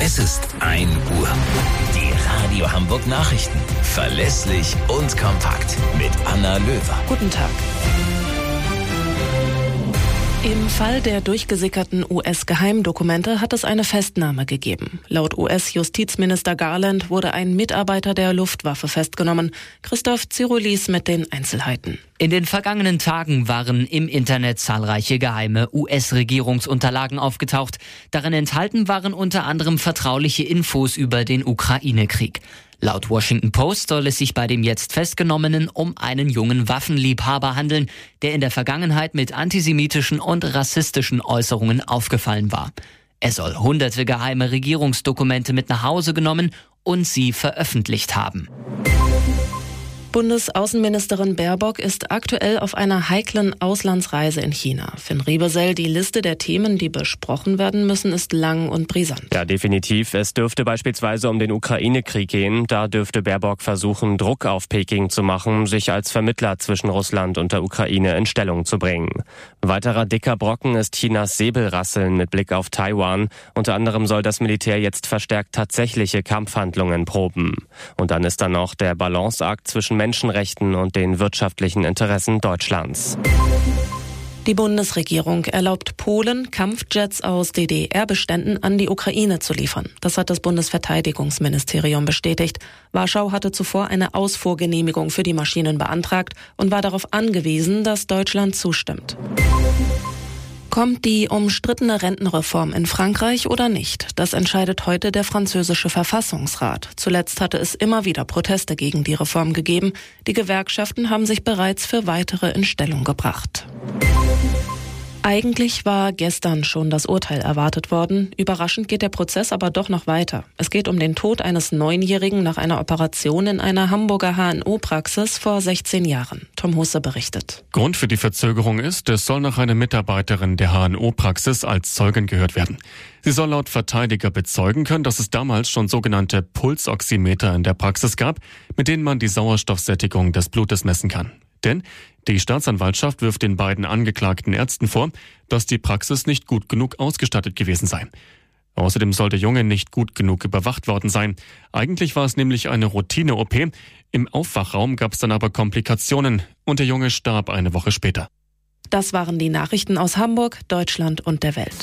Es ist 1 Uhr. Die Radio Hamburg Nachrichten. Verlässlich und kompakt. Mit Anna Löwer. Guten Tag. Im Fall der durchgesickerten US-Geheimdokumente hat es eine Festnahme gegeben. Laut US-Justizminister Garland wurde ein Mitarbeiter der Luftwaffe festgenommen. Christoph Zirulis mit den Einzelheiten. In den vergangenen Tagen waren im Internet zahlreiche geheime US-Regierungsunterlagen aufgetaucht. Darin enthalten waren unter anderem vertrauliche Infos über den Ukraine-Krieg. Laut Washington Post soll es sich bei dem jetzt Festgenommenen um einen jungen Waffenliebhaber handeln, der in der Vergangenheit mit antisemitischen und rassistischen Äußerungen aufgefallen war. Er soll hunderte geheime Regierungsdokumente mit nach Hause genommen und sie veröffentlicht haben. Bundesaußenministerin Baerbock ist aktuell auf einer heiklen Auslandsreise in China. Finn Riebesell, die Liste der Themen, die besprochen werden müssen, ist lang und brisant. Ja, definitiv. Es dürfte beispielsweise um den Ukraine-Krieg gehen. Da dürfte Baerbock versuchen, Druck auf Peking zu machen, sich als Vermittler zwischen Russland und der Ukraine in Stellung zu bringen. Weiterer dicker Brocken ist Chinas Säbelrasseln mit Blick auf Taiwan. Unter anderem soll das Militär jetzt verstärkt tatsächliche Kampfhandlungen proben. Und dann ist da noch der Balanceakt zwischen Menschenrechten und den wirtschaftlichen Interessen Deutschlands. Die Bundesregierung erlaubt Polen, Kampfjets aus DDR-Beständen an die Ukraine zu liefern. Das hat das Bundesverteidigungsministerium bestätigt. Warschau hatte zuvor eine Ausfuhrgenehmigung für die Maschinen beantragt und war darauf angewiesen, dass Deutschland zustimmt. Kommt die umstrittene Rentenreform in Frankreich oder nicht? Das entscheidet heute der französische Verfassungsrat. Zuletzt hatte es immer wieder Proteste gegen die Reform gegeben. Die Gewerkschaften haben sich bereits für weitere in Stellung gebracht. Eigentlich war gestern schon das Urteil erwartet worden. Überraschend geht der Prozess aber doch noch weiter. Es geht um den Tod eines 9-Jährigen nach einer Operation in einer Hamburger HNO-Praxis vor 16 Jahren. Tom Husse berichtet. Grund für die Verzögerung ist, es soll noch eine Mitarbeiterin der HNO-Praxis als Zeugin gehört werden. Sie soll laut Verteidiger bezeugen können, dass es damals schon sogenannte Pulsoximeter in der Praxis gab, mit denen man die Sauerstoffsättigung des Blutes messen kann. Denn die Staatsanwaltschaft wirft den beiden angeklagten Ärzten vor, dass die Praxis nicht gut genug ausgestattet gewesen sei. Außerdem soll der Junge nicht gut genug überwacht worden sein. Eigentlich war es nämlich eine Routine-OP. Im Aufwachraum gab es dann aber Komplikationen und der Junge starb eine Woche später. Das waren die Nachrichten aus Hamburg, Deutschland und der Welt.